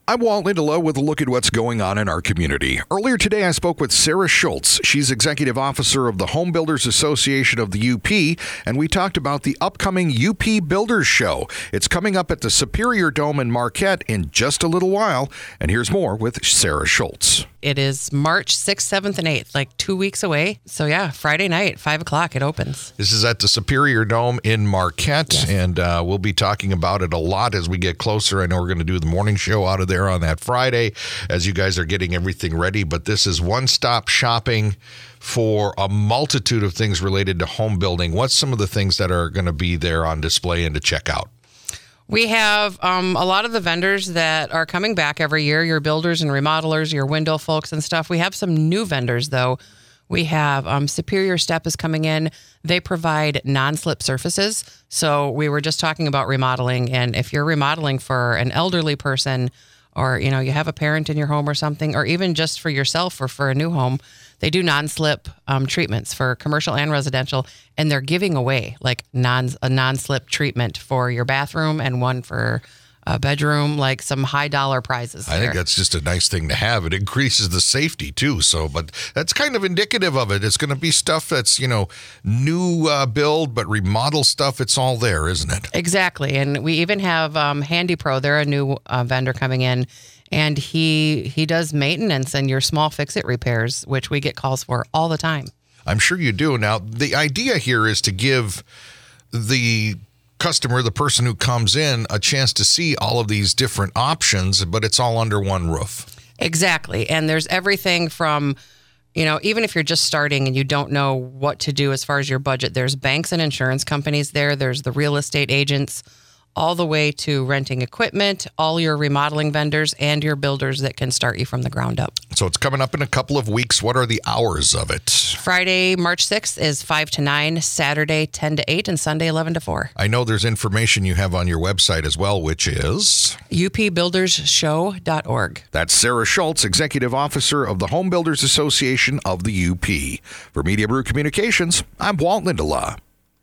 I'm Walt Lindelof with a look at what's going on in our community. Earlier today, I spoke with Sarah Schultz. She's Executive Officer of the Home Builders Association of the UP, and we talked about the upcoming UP Builders Show. It's coming up at the Superior Dome in Marquette in just a little while, and here's more with Sarah Schultz. It is March 6th, 7th, and 8th, like 2 weeks away. So yeah, Friday night, 5 o'clock, it opens. This is at the Superior Dome in Marquette, Yes. and we'll be talking about it a lot as we get closer. I know we're going to do the morning show out of there on that Friday as you guys are getting everything ready, but this is one-stop shopping for a multitude of things related to home building. What's some of the things that are going to be there on display and to check out? We have a lot of the vendors that are coming back every year, your builders and remodelers, your window folks and stuff. We have some new vendors, though. We have Superior Step is coming in. They provide non-slip surfaces. So we were just talking about remodeling. And if you're remodeling for an elderly person or, you know, you have a parent in your home or something, or even just for yourself or for a new home, they do non-slip treatments for commercial and residential, and they're giving away like a non-slip treatment for your bathroom and one for a bedroom, like some high dollar prizes. I think that's just a nice thing to have. It increases the safety too. So, but that's kind of indicative of it. It's going to be stuff that's, you know, new build, but remodel stuff. It's all there, isn't it? Exactly. And we even have Handy Pro. They're a new vendor coming in. And he does maintenance and your small fix-it repairs, which we get calls for all the time. I'm sure you do. Now, the idea here is to give the customer, the person who comes in, a chance to see all of these different options, but it's all under one roof. Exactly. And there's everything from, you know, even if you're just starting and you don't know what to do as far as your budget, there's banks and insurance companies there. There's the real estate agents, all the way to renting equipment, all your remodeling vendors, and your builders that can start you from the ground up. So it's coming up in a couple of weeks. What are the hours of it? Friday, March 6th is 5 to 9, Saturday 10 to 8, and Sunday 11 to 4. I know there's information you have on your website as well, which is upbuildersshow.org. That's Sarah Schultz, Executive Officer of the Home Builders Association of the UP. For Media Brew Communications, I'm Walt Lindelof.